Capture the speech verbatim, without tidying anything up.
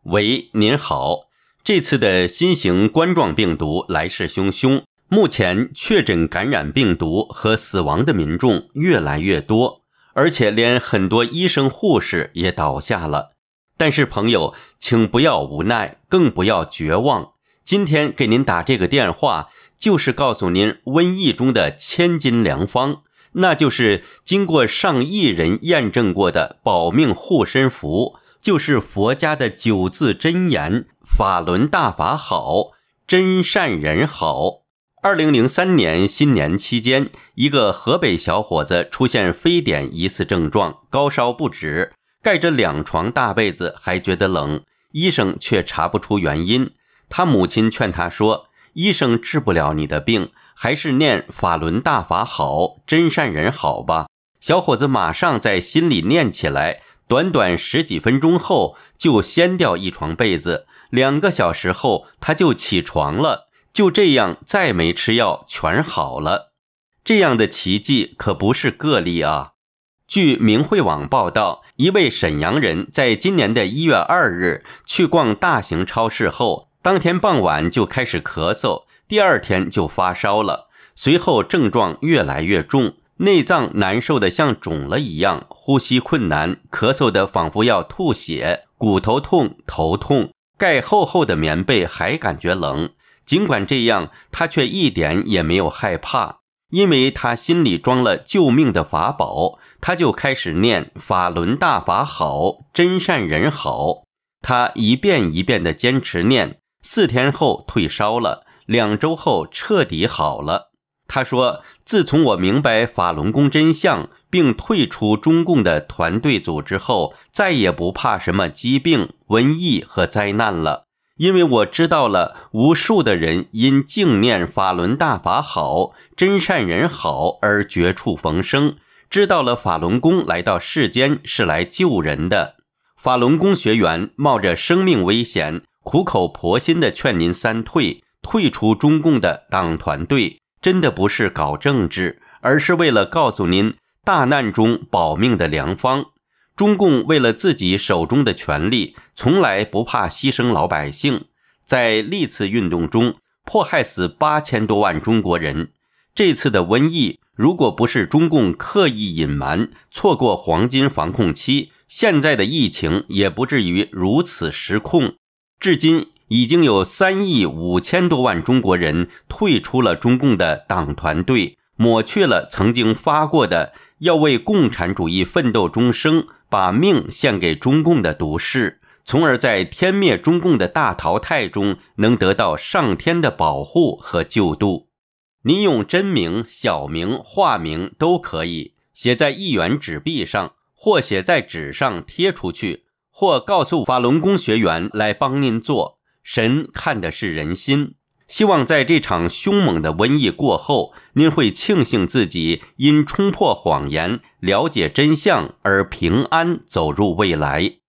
喂，您好。这次的新型冠状病毒来势汹汹，目前确诊感染病毒和死亡的民众越来越多，而且连很多医生护士也倒下了。但是朋友，请不要无奈，更不要绝望。今天给您打这个电话，就是告诉您瘟疫中的千金良方，那就是经过上亿人验证过的保命护身符，就是佛家的九字真言，法轮大法好，真善人好。二零零三年新年期间，一个河北小伙子出现非典疑似症状，高烧不止，盖着两床大被子还觉得冷，医生却查不出原因。他母亲劝他说，医生治不了你的病，还是念法轮大法好，真善人好吧。小伙子马上在心里念起来，短短十几分钟后就掀掉一床被子，两个小时后他就起床了，就这样再没吃药全好了。这样的奇迹可不是个例啊。据明慧网报道，一位沈阳人在今年的一月二日去逛大型超市后，当天傍晚就开始咳嗽，第二天就发烧了，随后症状越来越重，内脏难受的像肿了一样，呼吸困难，咳嗽的仿佛要吐血，骨头痛，头痛，盖厚厚的棉被还感觉冷。尽管这样，他却一点也没有害怕，因为他心里装了救命的法宝，他就开始念法轮大法好，真善人好。他一遍一遍地坚持念，四天后退烧了，两周后彻底好了。他说，自从我明白法轮功真相，并退出中共的团队组织后，再也不怕什么疾病、瘟疫和灾难了。因为我知道了无数的人因敬念法轮大法好，真善人好而绝处逢生，知道了法轮功来到世间是来救人的。法轮功学员冒着生命危险，苦口婆心地劝您三退，退出中共的党团队，真的不是搞政治，而是为了告诉您大难中保命的良方。中共为了自己手中的权力，从来不怕牺牲老百姓，在历次运动中迫害死八千多万中国人。这次的瘟疫，如果不是中共刻意隐瞒，错过黄金防控期，现在的疫情也不至于如此失控。至今已经有三亿五千多万中国人退出了中共的党团队，抹去了曾经发过的要为共产主义奋斗终生，把命献给中共的毒誓，从而在天灭中共的大淘汰中能得到上天的保护和救度。您用真名、小名、化名都可以，写在一元纸币上，或写在纸上贴出去，或告诉法轮功学员来帮您做。神看的是人心，希望在这场凶猛的瘟疫过后，您会庆幸自己因冲破谎言，了解真相而平安走入未来。